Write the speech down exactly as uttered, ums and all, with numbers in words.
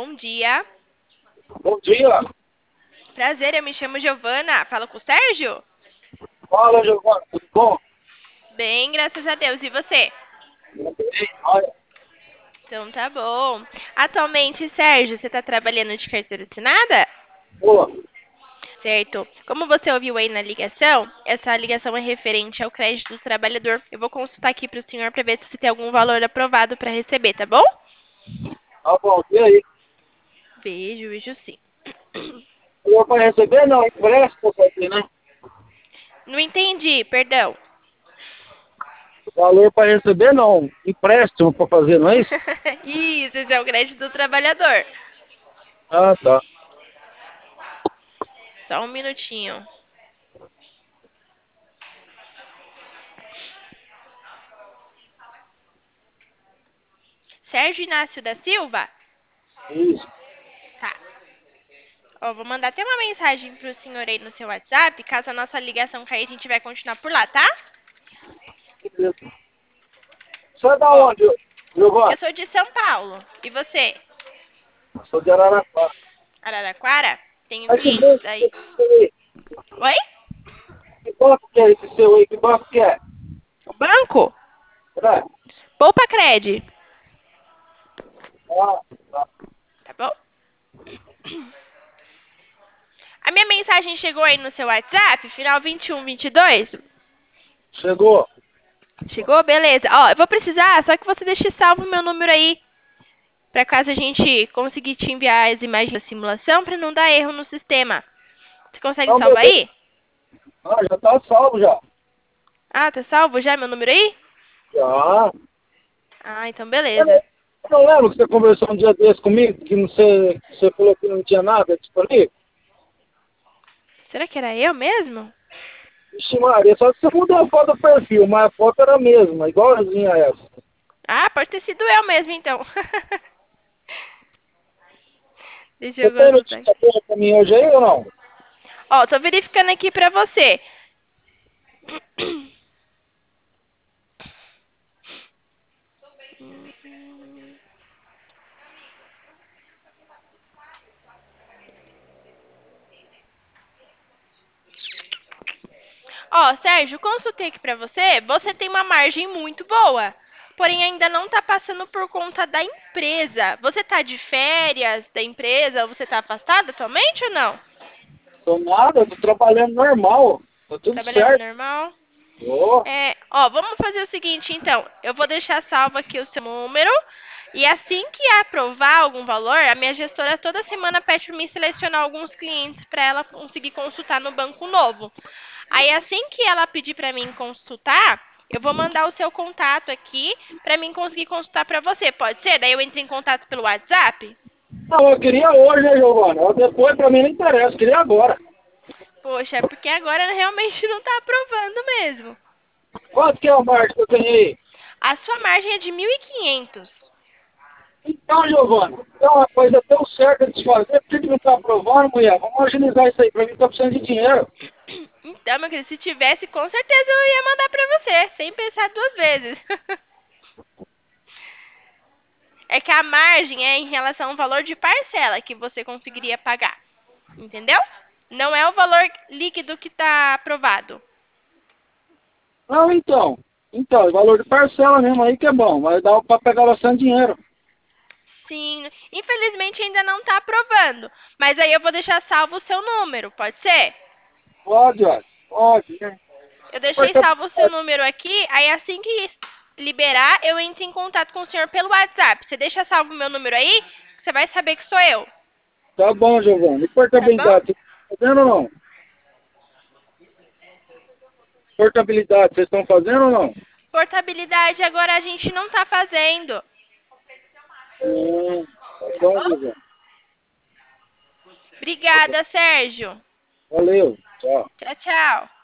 Bom dia. Bom dia. Prazer, eu me chamo Giovana. Fala com o Sérgio? Fala, Giovanni. Tudo bom? Bem, graças a Deus. E você? Tudo bem? Olha, Então tá bom. Atualmente, Sérgio, você está trabalhando de carteira assinada? boa. Certo. Como você ouviu aí na ligação, essa ligação é referente ao crédito do trabalhador. Eu vou consultar aqui para o senhor para ver se tem algum valor aprovado para receber, tá bom? Tá bom. E aí? Vejo, vejo sim. Eu para receber? Não, empréstimo pra fazer, né? Não entendi, perdão. Valor para receber, não. Empréstimo para fazer, não é isso? Isso, esse é o crédito do trabalhador. Ah, tá. Só um minutinho. Sérgio Inácio da Silva? Isso. Tá. Ó, vou mandar até uma mensagem pro senhor aí no seu WhatsApp. Caso a nossa ligação cair, a gente vai continuar por lá, tá? Beleza. Você é da Ó, onde, Giovanni? eu sou de São Paulo. E você? Sou de Araraquara. Araraquara? Tenho Mas que banco clientes que é aí. esse seu aí? Oi? Que banco que é esse seu aí? Que banco que é? Banco? É. Poupa Cred. Ah, tá. Tá bom? A minha mensagem chegou aí no seu WhatsApp, final vinte e um vinte e dois? Chegou. Chegou? Beleza. Ó, eu vou precisar, só que você deixe salvo o meu número aí, pra caso a gente conseguir te enviar as imagens da simulação, pra não dar erro no sistema. Você consegue Não, salvar beleza. aí? Ah, já tá salvo já. Ah, tá salvo já meu número aí? Já. Ah, então Eu não, beleza. eu não lembro que você conversou um dia desse comigo, que você, você falou que não tinha nada disponível. Será que era eu mesmo? Vixe Maria, só que você mudou a foto do perfil, mas a foto era a mesma, igualzinha a essa. Ah, pode ter sido eu mesmo, então. Deixa Você eu tem consultar aqui. notícia boa pra mim hoje aí ou não? Ó, tô verificando aqui pra você. Ó, Sérgio, consultei aqui pra você. Você tem uma margem muito boa. Porém, ainda não tá passando por conta da empresa. Você tá de férias da empresa? Ou você tá afastado atualmente ou não? Tô nada, tô trabalhando normal. Tá tudo Trabalhando certo. normal? Ô, É, ó, vamos fazer o seguinte, então. Eu vou deixar salvo aqui o seu número. E assim que aprovar algum valor, a minha gestora toda semana pede para mim selecionar alguns clientes para ela conseguir consultar no banco novo. Aí assim que ela pedir para mim consultar, eu vou mandar o seu contato aqui para mim conseguir consultar para você. Pode ser? Daí eu entro em contato pelo WhatsApp? não, eu queria hoje, né, Giovana? Depois pra mim não interessa, eu queria agora. Poxa, é porque agora realmente não está aprovando mesmo. Quanto que é a margem que eu tenho aí? A sua margem é de mil e quinhentos. Então, Giovana, é uma coisa tão certa de se fazer, por que que não tá aprovando, mulher? Vamos agilizar isso aí, pra mim tá precisando de dinheiro. Então, meu querido, se tivesse, com certeza eu ia mandar pra você, sem pensar duas vezes. É que a margem é em relação ao valor de parcela que você conseguiria pagar. Entendeu? Não é o valor líquido que está aprovado. Não, então. Então, o valor de parcela mesmo aí que é bom, mas dá pra pegar bastante dinheiro. Sim, infelizmente ainda não está aprovando. Mas aí eu vou deixar salvo o seu número, pode ser? Pode, ó. Pode, né? Eu deixei salvo o seu Portabilidade. número aqui, aí assim que liberar, eu entro em contato com o senhor pelo WhatsApp. Você deixa salvo o meu número aí, você vai saber que sou eu. Tá bom, Giovanni. E Tá bom? portabilidade, vocês estão fazendo ou não? Portabilidade, vocês estão fazendo ou não? Portabilidade agora a gente não está fazendo. Hum, tá Tá bom, bom? Giovanni. Tá bom. Obrigada, Sérgio. Valeu. Tchau. Tchau, tchau.